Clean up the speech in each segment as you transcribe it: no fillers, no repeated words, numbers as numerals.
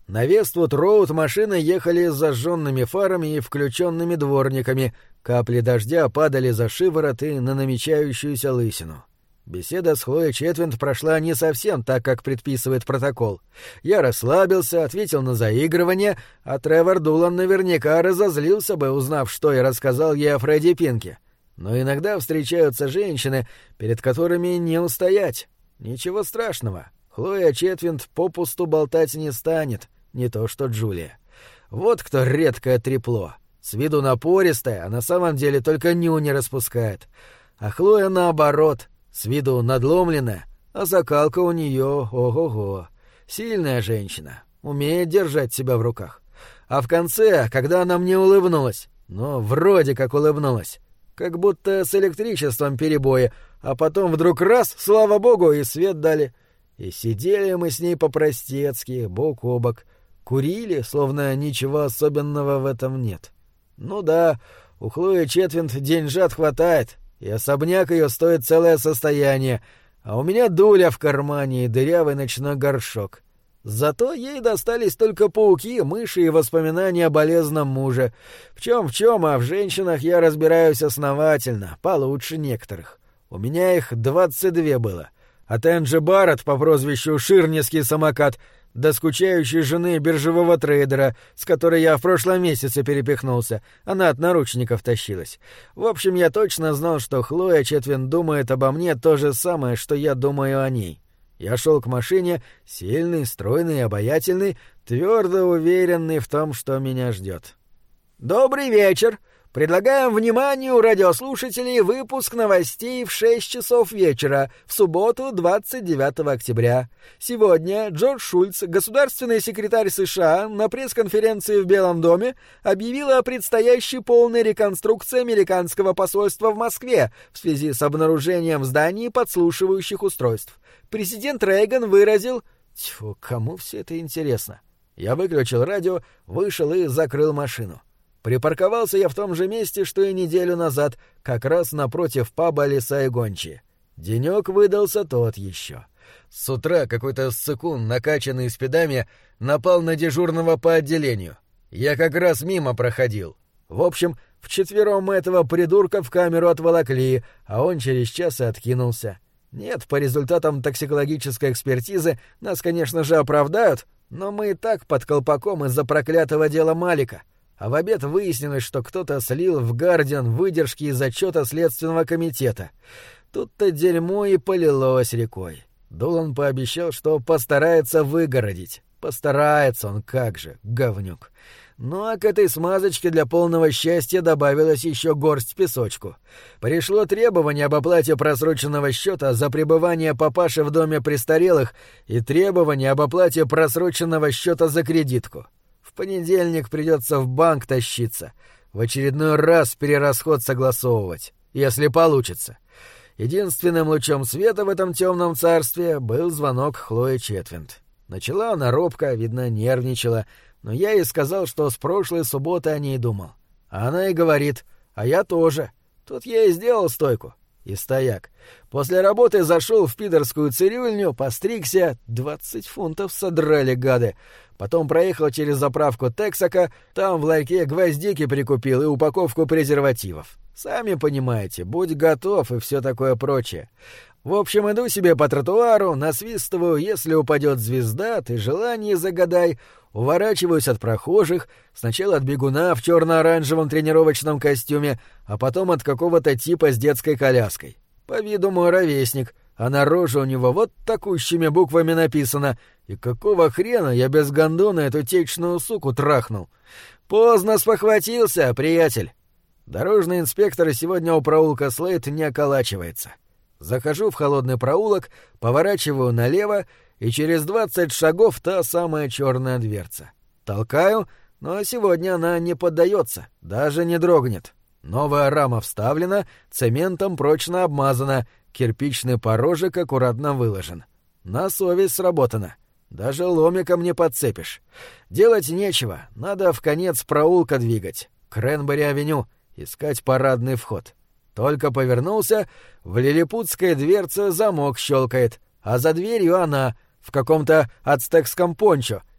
На Вествуд-Роуд машины ехали с зажженными фарами и включенными дворниками, капли дождя падали за шиворот и на намечающуюся лысину. Беседа с Хлоей Четвинд прошла не совсем так, как предписывает протокол. Я расслабился, ответил на заигрывание, а Тревор Дулан наверняка разозлился бы, узнав, что я рассказал ей о Фредди Пинке. Но иногда встречаются женщины, перед которыми не устоять. Ничего страшного. Хлоя Четвинд попусту болтать не станет, не то что Джулия. Вот кто редкое трепло. С виду напористая, а на самом деле только нюни распускает. А Хлоя наоборот, с виду надломленная, а закалка у нее ого-го. Сильная женщина, умеет держать себя в руках. А в конце, когда она мне улыбнулась, вроде как улыбнулась, как будто с электричеством перебои, а потом вдруг раз, слава богу, и свет дали. И сидели мы с ней по-простецки, бок о бок, курили, словно ничего особенного в этом нет. Ну да, у Хлои Четвинд деньжат хватает, и особняк ее стоит целое состояние, а у меня дуля в кармане и дырявый ночной горшок. Зато ей достались только пауки, мыши и воспоминания о болезном муже. В чем, а в женщинах я разбираюсь основательно, получше некоторых. У меня их 22 было. От Энджи Барретт по прозвищу Ширнинский самокат до скучающей жены биржевого трейдера, с которой я в прошлом месяце перепихнулся. Она от наручников тащилась. В общем, я точно знал, что Хлоя Четвинд думает обо мне то же самое, что я думаю о ней. Я шел к машине, сильный, стройный и обаятельный, твердо уверенный в том, что меня ждет. «Добрый вечер! Предлагаем вниманию радиослушателей выпуск новостей в 6 часов вечера, в субботу, 29 октября. Сегодня Джордж Шульц, государственный секретарь США, на пресс-конференции в Белом доме объявил о предстоящей полной реконструкции американского посольства в Москве в связи с обнаружением в здании подслушивающих устройств. Президент Рейган выразил... Тьфу, кому все это интересно? Я выключил радио, вышел и закрыл машину. Припарковался я в том же месте, что и неделю назад, как раз напротив паба «Лиса и гончие». Денек выдался тот еще. С утра какой-то ссыкун, накачанный спидами, напал на дежурного по отделению. Я как раз мимо проходил. В общем, вчетвером мы этого придурка в камеру отволокли, а он через час и откинулся. Нет, по результатам токсикологической экспертизы нас, конечно же, оправдают, но мы и так под колпаком из-за проклятого дела Малика. А в обед выяснилось, что кто-то слил в «Гардиан» выдержки из отчета Следственного комитета. Тут-то дерьмо и полилось рекой. Дулан пообещал, что постарается выгородить. Постарается он, как же, говнюк. Ну а к этой смазочке для полного счастья добавилась еще горсть песочку. Пришло требование об оплате просроченного счета за пребывание папаши в доме престарелых и требование об оплате просроченного счета за кредитку. В понедельник придется в банк тащиться, в очередной раз перерасход согласовывать, если получится. Единственным лучом света в этом темном царстве был звонок Хлои Четвинд. Начала она робко, видно, нервничала, но я ей сказал, что с прошлой субботы о ней думал. А она и говорит, а я тоже. Тут я и сделал стойку. И стояк. После работы зашел в пидорскую цирюльню, постригся, 20 фунтов содрали гады. Потом проехал через заправку Тексака, там в ларьке гвоздики прикупил и упаковку презервативов. Сами понимаете, будь готов и все такое прочее. В общем, иду себе по тротуару, насвистываю, если упадет звезда, ты желание загадай, уворачиваюсь от прохожих, сначала от бегуна в черно-оранжевом тренировочном костюме, а потом от какого-то типа с детской коляской. По виду мой ровесник, а на роже у него вот такущими буквами написано, и какого хрена я без гондона эту течную суку трахнул? Поздно спохватился, приятель. Дорожный инспектор сегодня у проулка Слейд не околачивается. Захожу в холодный проулок, поворачиваю налево, и через 20 шагов та самая черная дверца. Толкаю, но сегодня она не поддается, даже не дрогнет. Новая рама вставлена, цементом прочно обмазана, кирпичный порожек аккуратно выложен. На совесть сработано. Даже ломиком не подцепишь. Делать нечего, надо в конец проулка двигать. Кренбери-авеню, искать парадный вход. Только повернулся, в лилипутской дверце замок щелкает, а за дверью она, в каком-то ацтекском пончо,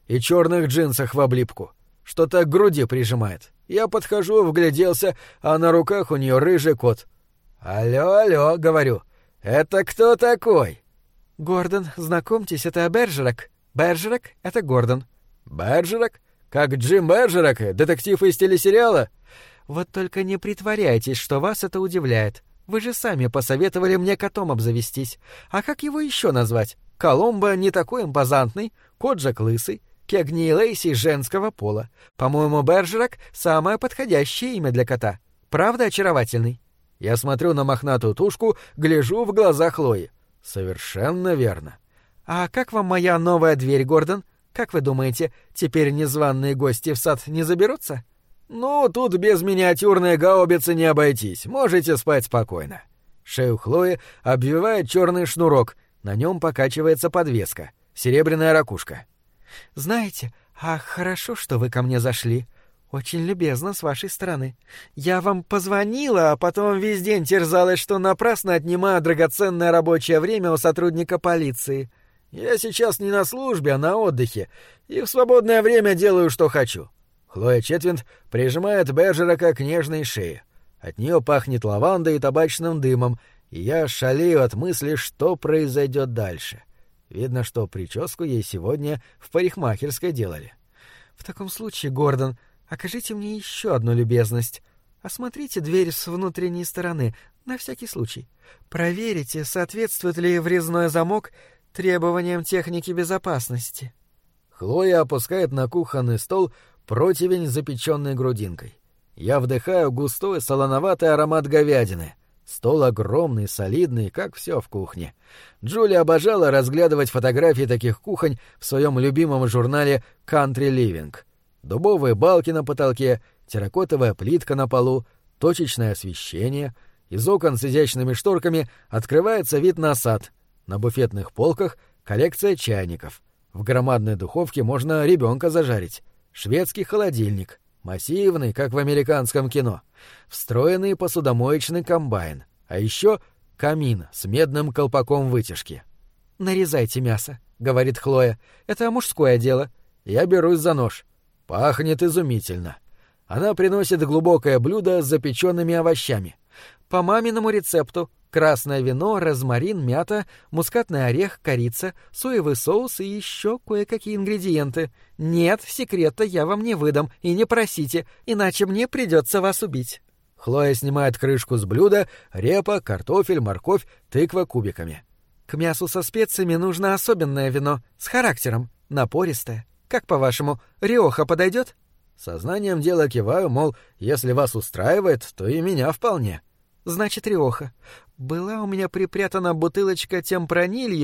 и черных джинсах в облипку. Что-то к груди прижимает. Я подхожу, вгляделся, а на руках у нее рыжий кот. «Алло, алло», — говорю, — «это кто такой?» «Гордон, знакомьтесь, это Бержерак. Бержерак — это Гордон». «Бержерак? Как Джим Бержерак, детектив из телесериала?» «Вот только не притворяйтесь, что вас это удивляет. Вы же сами посоветовали мне котом обзавестись. А как его еще назвать? Коломбо не такой импозантный, Коджак лысый, Кегни и Лейси женского пола. По-моему, Бержерак — самое подходящее имя для кота. Правда очаровательный?» Я смотрю на мохнатую тушку, гляжу в глаза Хлои. Совершенно верно. «А как вам моя новая дверь, Гордон? Как вы думаете, теперь незваные гости в сад не заберутся?» «Ну, тут без миниатюрной гаубицы не обойтись. Можете спать спокойно». Шею Хлои обвивает черный шнурок. На нем покачивается подвеска. Серебряная ракушка. «Знаете, хорошо, что вы ко мне зашли. Очень любезно с вашей стороны. Я вам позвонила, а потом весь день терзалась, что напрасно отнимаю драгоценное рабочее время у сотрудника полиции. Я сейчас не на службе, а на отдыхе, и в свободное время делаю, что хочу». Хлоя Четвинд прижимает Бержерака к нежной шее. От нее пахнет лавандой и табачным дымом, и я шалею от мысли, что произойдет дальше. Видно, что прическу ей сегодня в парикмахерской делали. «В таком случае, Гордон, окажите мне еще одну любезность. Осмотрите дверь с внутренней стороны, на всякий случай. Проверите, соответствует ли врезной замок требованиям техники безопасности». Хлоя опускает на кухонный стол противень с запеченной грудинкой. Я вдыхаю густой солоноватый аромат говядины. Стол огромный, солидный, как все в кухне. Джулия обожала разглядывать фотографии таких кухонь в своем любимом журнале «Country Living». Дубовые балки на потолке, терракотовая плитка на полу, точечное освещение. Из окон с изящными шторками открывается вид на сад. На буфетных полках коллекция чайников. В громадной духовке можно ребенка зажарить. Шведский холодильник. Массивный, как в американском кино. Встроенный посудомоечный комбайн. А еще камин с медным колпаком вытяжки. «Нарезайте мясо», — говорит Хлоя. «Это мужское дело». Я берусь за нож. Пахнет изумительно. Она приносит глубокое блюдо с запеченными овощами. «По маминому рецепту. Красное вино, розмарин, мята, мускатный орех, корица, соевый соус и еще кое-какие ингредиенты. Нет, секрета я вам не выдам, и не просите, иначе мне придется вас убить». Хлоя снимает крышку с блюда, репа, картофель, морковь, тыква кубиками. «К мясу со специями нужно особенное вино, с характером, напористое. Как, по-вашему, риоха подойдет?» Сознанием дела киваю, мол, если вас устраивает, то и меня вполне. «Значит, риоха. Была у меня припрятана бутылочка темпранильи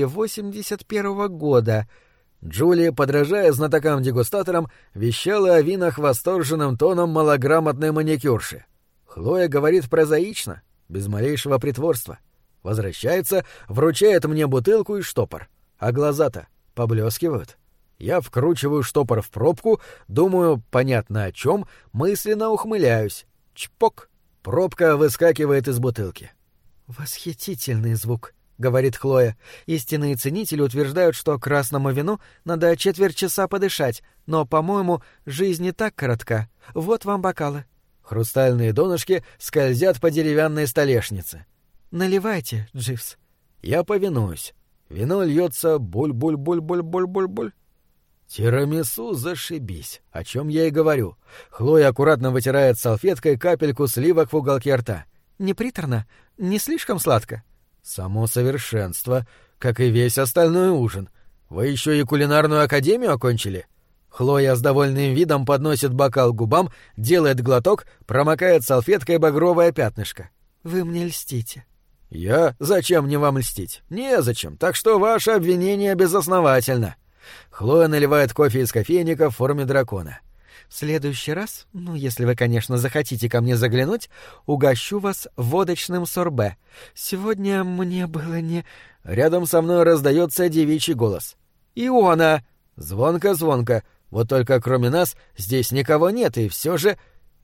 81-го года». Джулия, подражая знатокам-дегустаторам, вещала о винах восторженным тоном малограмотной маникюрши. Хлоя говорит прозаично, без малейшего притворства. Возвращается, вручает мне бутылку и штопор. А глаза-то поблескивают. Я вкручиваю штопор в пробку, думаю, понятно о чем, мысленно ухмыляюсь. Чпок! Пробка выскакивает из бутылки. «Восхитительный звук», — говорит Хлоя. «Истинные ценители утверждают, что красному вину надо четверть часа подышать, но, по-моему, жизнь не так коротка. Вот вам бокалы». Хрустальные донышки скользят по деревянной столешнице. «Наливайте, Дживс». Я повинуюсь. Вино льется буль-буль-буль-буль-буль-буль-буль. Тирамису зашибись, о чем я и говорю. Хлоя аккуратно вытирает салфеткой капельку сливок в уголке рта. «Не приторно? Не слишком сладко?» «Само совершенство, как и весь остальной ужин. Вы еще и кулинарную академию окончили?» Хлоя с довольным видом подносит бокал к губам, делает глоток, промокает салфеткой багровое пятнышко. «Вы мне льстите». «Я? Зачем мне вам льстить? Незачем, так что ваше обвинение безосновательно». Хлоя наливает кофе из кофейника в форме дракона. «В следующий раз, если вы, конечно, захотите ко мне заглянуть, угощу вас водочным сорбе. Сегодня мне было не...» Рядом со мной раздается девичий голос. «Иона!» Звонко-звонко. Вот только кроме нас здесь никого нет, и все же...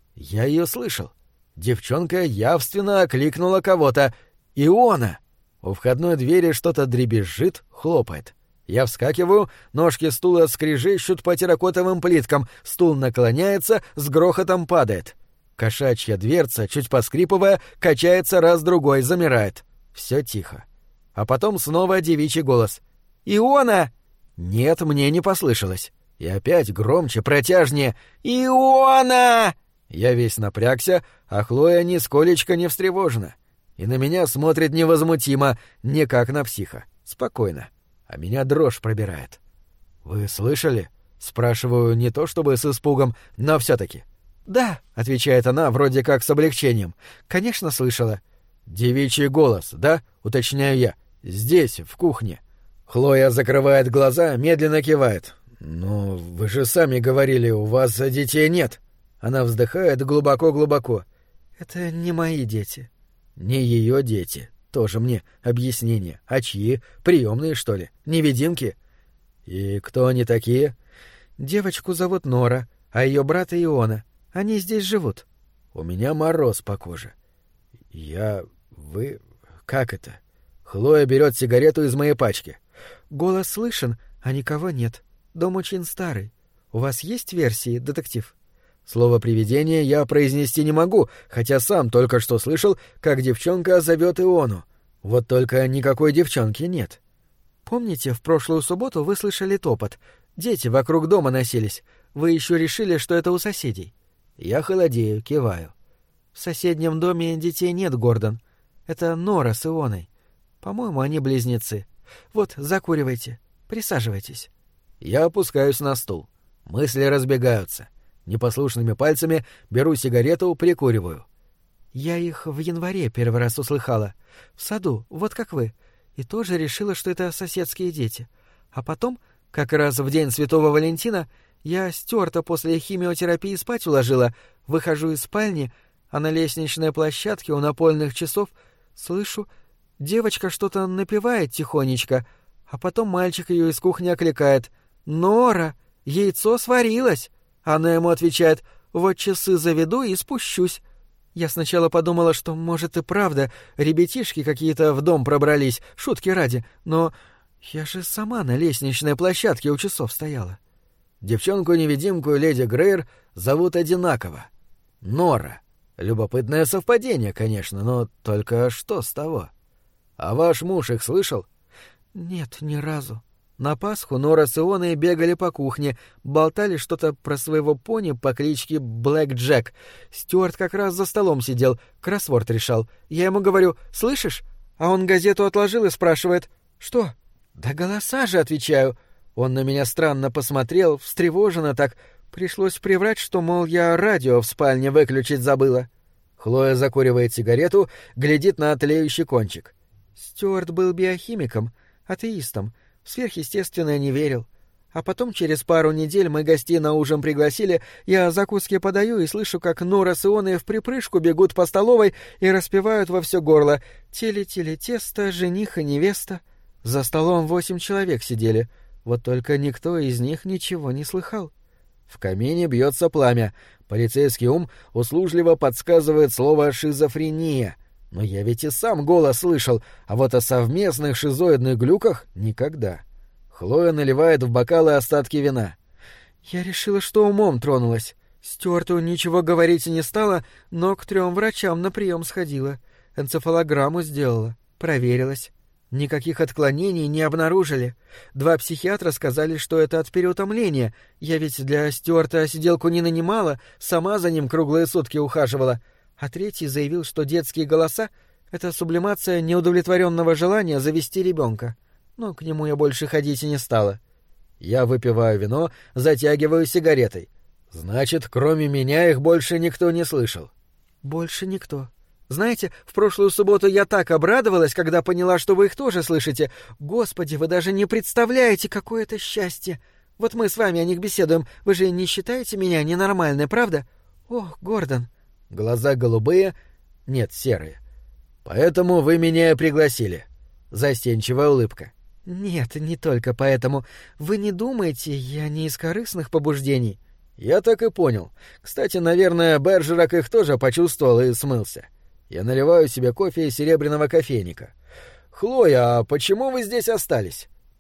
Я ее слышал. Девчонка явственно окликнула кого-то. «Иона!» У входной двери что-то дребезжит, хлопает. Я вскакиваю, ножки стула скрежещут по терракотовым плиткам, стул наклоняется, с грохотом падает. Кошачья дверца, чуть поскрипывая, качается раз-другой, замирает. Все тихо. А потом снова девичий голос. «Иона!» Нет, мне не послышалось. И опять громче, протяжнее. «Иона!» Я весь напрягся, а Хлоя нисколечко не встревожена. И на меня смотрит невозмутимо, не как на психа. Спокойно. А меня дрожь пробирает. «Вы слышали?» — спрашиваю не то чтобы с испугом, но все-таки. «Да», — отвечает она вроде как с облегчением. «Конечно, слышала». «Девичий голос, да?» — уточняю я. «Здесь, в кухне». Хлоя закрывает глаза, медленно кивает. «Ну, вы же сами говорили, у вас детей нет». Она вздыхает глубоко-глубоко. «Это не мои дети». «Не ее дети. Тоже мне объяснение. А чьи? Приемные, что ли? Невидимки?» «И кто они такие?» «Девочку зовут Нора, а ее брата Иона. Они здесь живут». «У меня мороз по коже». Вы... Как это?» Хлоя берет сигарету из моей пачки. «Голос слышен, а никого нет. Дом очень старый. У вас есть версии, детектив?» Слово «привидение» я произнести не могу, хотя сам только что слышал, как девчонка зовет Иону. Вот только никакой девчонки нет. «Помните, в прошлую субботу вы слышали топот? Дети вокруг дома носились. Вы еще решили, что это у соседей?» Я холодею, киваю. «В соседнем доме детей нет, Гордон. Это Нора с Ионой. По-моему, они близнецы. Вот, закуривайте. Присаживайтесь». Я опускаюсь на стул. Мысли разбегаются. Непослушными пальцами беру сигарету, прикуриваю. «Я их в январе первый раз услыхала. В саду, вот как вы. И тоже решила, что это соседские дети. А потом, как раз в день Святого Валентина, я Стюарта после химиотерапии спать уложила, выхожу из спальни, а на лестничной площадке у напольных часов слышу, девочка что-то напевает тихонечко, а потом мальчик ее из кухни окликает: «Нора, яйцо сварилось!» Она ему отвечает: «Вот часы заведу и спущусь». Я сначала подумала, что, может, и правда, ребятишки какие-то в дом пробрались, шутки ради, но я же сама на лестничной площадке у часов стояла. Девчонку-невидимку леди Грейр зовут одинаково. Нора. Любопытное совпадение, конечно, но только что с того? А ваш муж их слышал? Нет, ни разу. На Пасху Нора с Ионой бегали по кухне, болтали что-то про своего пони по кличке Блэк Джек. Стюарт как раз за столом сидел, кроссворд решал. Я ему говорю: «Слышишь?» А он газету отложил и спрашивает: «Что?» «Да голоса же», — отвечаю. Он на меня странно посмотрел, встревоженно так. Пришлось приврать, что, мол, я радио в спальне выключить забыла. Хлоя закуривает сигарету, глядит на тлеющий кончик. Стюарт был биохимиком, атеистом. В сверхъестественное не верил. А потом через пару недель мы гостей на ужин пригласили, я закуски подаю и слышу, как Нора с Ионой вприпрыжку бегут по столовой и распевают во все горло: «Теле-теле тесто, жених и невеста». За столом 8 человек сидели, вот только никто из них ничего не слыхал. В камине бьется пламя. Полицейский ум услужливо подсказывает слово «шизофрения». Но я ведь и сам голос слышал, а вот о совместных шизоидных глюках — никогда. Хлоя наливает в бокалы остатки вина. Я решила, что умом тронулась. Стюарту ничего говорить и не стала, но к 3 врачам на прием сходила. Энцефалограмму сделала. Проверилась. Никаких отклонений не обнаружили. 2 психиатра сказали, что это от переутомления. Я ведь для Стюарта сиделку не нанимала, сама за ним круглые сутки ухаживала. А 3 заявил, что детские голоса — это сублимация неудовлетворенного желания завести ребенка. Но к нему я больше ходить и не стала. Я выпиваю вино, затягиваю сигаретой. Значит, кроме меня их больше никто не слышал. Больше никто. Знаете, в прошлую субботу я так обрадовалась, когда поняла, что вы их тоже слышите. Господи, вы даже не представляете, какое это счастье. Вот мы с вами о них беседуем. Вы же не считаете меня ненормальной, правда? Ох, Гордон. Глаза голубые, нет, серые. Поэтому вы меня пригласили. Застенчивая улыбка. Нет, не только поэтому. Вы не думаете, я не из корыстных побуждений? Я так и понял. Кстати, наверное, Бержерак их тоже почувствовал и смылся. Я наливаю себе кофе из серебряного кофейника. Хлоя, а почему вы здесь остались?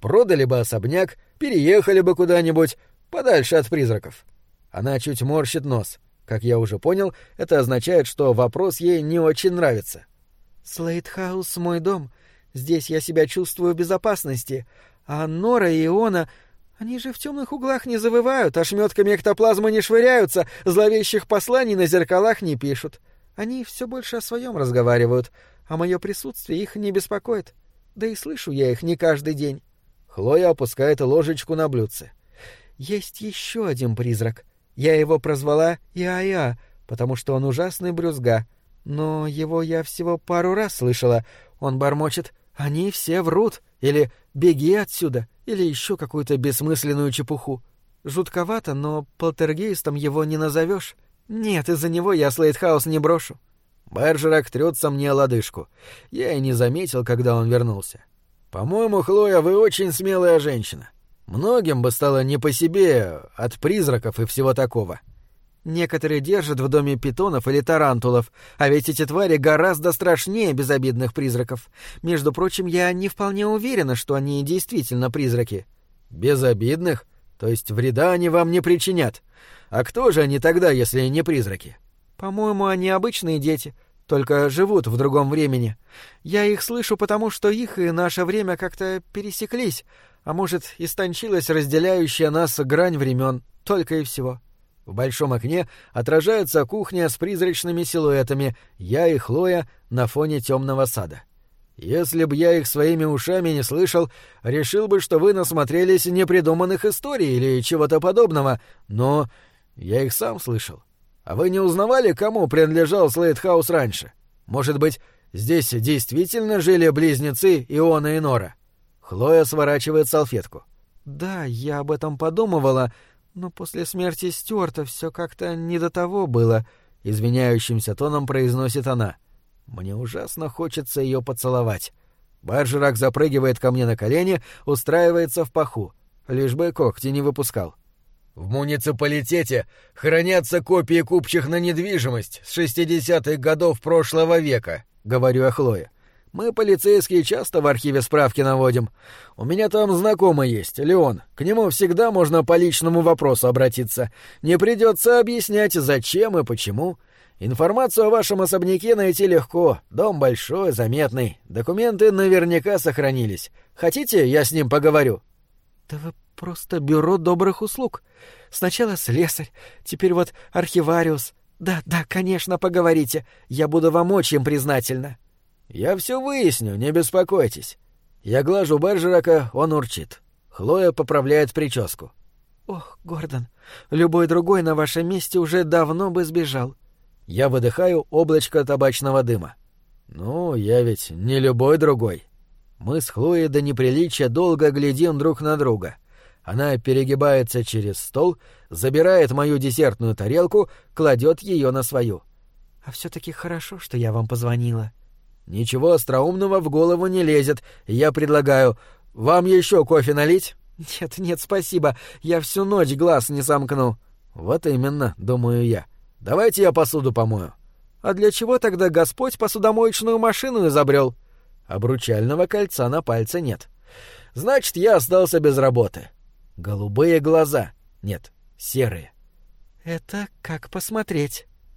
Продали бы особняк, переехали бы куда-нибудь, подальше от призраков. Она чуть морщит нос. Как я уже понял, это означает, что вопрос ей не очень нравится. «Слейтхаус — мой дом. Здесь я себя чувствую в безопасности. А Нора и Иона... Они же в темных углах не завывают, ошметками эктоплазмы не швыряются, зловещих посланий на зеркалах не пишут. Они все больше о своем разговаривают, а мое присутствие их не беспокоит. Да и слышу я их не каждый день». Хлоя опускает ложечку на блюдце. «Есть еще один призрак. Я его прозвала Иая, потому что он ужасный брюзга. Но его я всего пару раз слышала. Он бормочет: «Они все врут», или «Беги отсюда», или еще какую-то бессмысленную чепуху. Жутковато, но полтергейстом его не назовешь. Нет, из-за него я Слейтхаус не брошу». Берджерак трется мне лодыжку. Я и не заметил, когда он вернулся. «По-моему, Хлоя, вы очень смелая женщина. Многим бы стало не по себе от призраков и всего такого». «Некоторые держат в доме питонов или тарантулов, а ведь эти твари гораздо страшнее безобидных призраков. Между прочим, я не вполне уверена, что они действительно призраки». «Безобидных? То есть вреда они вам не причинят? А кто же они тогда, если не призраки?» «По-моему, они обычные дети, только живут в другом времени. Я их слышу, потому что их и наше время как-то пересеклись, а может, истончилась разделяющая нас грань времен, только и всего». В большом окне отражается кухня с призрачными силуэтами, я и Хлоя на фоне темного сада. Если б я их своими ушами не слышал, решил бы, что вы насмотрелись непридуманных историй или чего-то подобного, но я их сам слышал. А вы не узнавали, кому принадлежал Слейтхаус раньше? Может быть, здесь действительно жили близнецы Иона и Нора?» Хлоя сворачивает салфетку. «Да, я об этом подумывала, но после смерти Стюарта все как-то не до того было», — извиняющимся тоном произносит она. Мне ужасно хочется ее поцеловать. Берджерак запрыгивает ко мне на колени, устраивается в паху, лишь бы когти не выпускал. «В муниципалитете хранятся копии купчих на недвижимость с 60-х годов прошлого века», — говорю я Хлое. «Мы, полицейские, часто в архиве справки наводим. У меня там знакомый есть, Леон. К нему всегда можно по личному вопросу обратиться. Не придется объяснять, зачем и почему. Информацию о вашем особняке найти легко. Дом большой, заметный. Документы наверняка сохранились. Хотите, я с ним поговорю?» «Да вы просто бюро добрых услуг. Сначала слесарь, теперь вот архивариус. Да, конечно, поговорите. Я буду вам очень признательна». «Я все выясню, не беспокойтесь». Я глажу Берджерака, он урчит. Хлоя поправляет прическу. «Ох, Гордон, любой другой на вашем месте уже давно бы сбежал». Я выдыхаю облачко табачного дыма. «Ну, я ведь не любой другой». Мы с Хлоей до неприличия долго глядим друг на друга. Она перегибается через стол, забирает мою десертную тарелку, кладет ее на свою. «А все-таки хорошо, что я вам позвонила». Ничего остроумного в голову не лезет, и я предлагаю: «Вам еще кофе налить?» Нет, спасибо, я всю ночь глаз не сомкну». «Вот именно, думаю я. Давайте я посуду помою». «А для чего тогда Господь посудомоечную машину изобрел?» Обручального кольца на пальце нет. «Значит, я остался без работы». Голубые глаза. Нет, серые. «Это как посмотреть».